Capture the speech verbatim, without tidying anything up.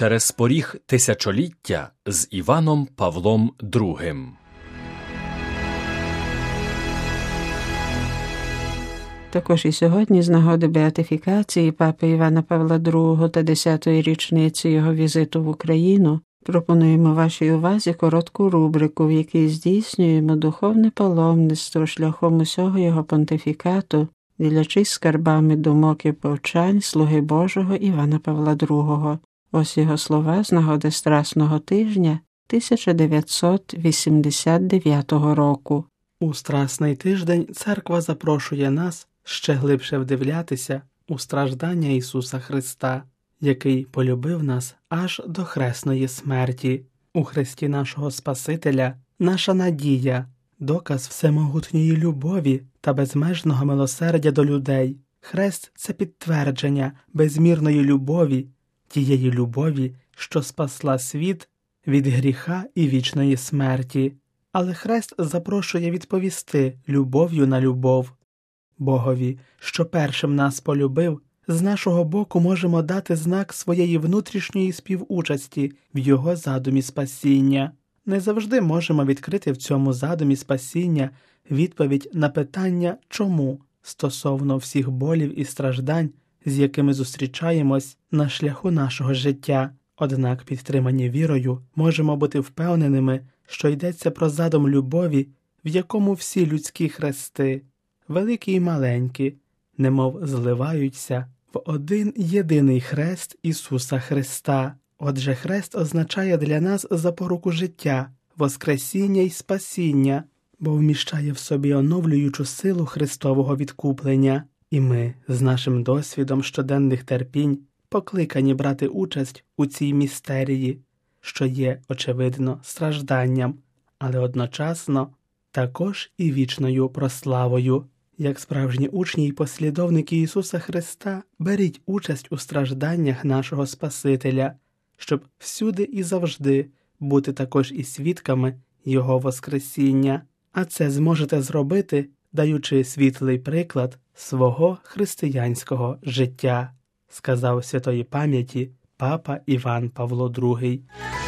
через поріг тисячоліття з Іваном Павлом другим. Також і сьогодні, з нагоди беатифікації Папи Івана Павла другого та десятої річниці його візиту в Україну, пропонуємо вашій увазі коротку рубрику, в якій здійснюємо духовне паломництво шляхом усього його понтифікату, ділячись скарбами думок і повчань слуги Божого Івана Павла другого. Ось його слова з нагоди Страсного тижня тисяча дев'ятсот вісімдесят дев'ятого року. У Страсний тиждень Церква запрошує нас ще глибше вдивлятися у страждання Ісуса Христа, який полюбив нас аж до хресної смерті. У Христі нашого Спасителя наша надія, доказ всемогутньої любові та безмежного милосердя до людей. Хрест – це підтвердження безмірної любові, тієї любові, що спасла світ від гріха і вічної смерті. Але хрест запрошує відповісти любов'ю на любов. Богові, що першим нас полюбив, з нашого боку можемо дати знак своєї внутрішньої співучасті в його задумі спасіння. Не завжди можемо відкрити в цьому задумі спасіння відповідь на питання «чому?» стосовно всіх болів і страждань, з якими зустрічаємось на шляху нашого життя. Однак, підтримані вірою, можемо бути впевненими, що йдеться про задум любові, в якому всі людські хрести, великі і маленькі, немов зливаються в один єдиний хрест Ісуса Христа. Отже, хрест означає для нас запоруку життя, воскресіння й спасіння, бо вміщає в собі оновлюючу силу Христового відкуплення. І ми, з нашим досвідом щоденних терпінь, покликані брати участь у цій містерії, що є, очевидно, стражданням, але одночасно також і вічною прославою. Як справжні учні й послідовники Ісуса Христа, беріть участь у стражданнях нашого Спасителя, щоб всюди і завжди бути також і свідками Його Воскресіння. А це зможете зробити, даючи світлий приклад свого християнського життя, сказав святої пам'яті Папа Іван Павло другий.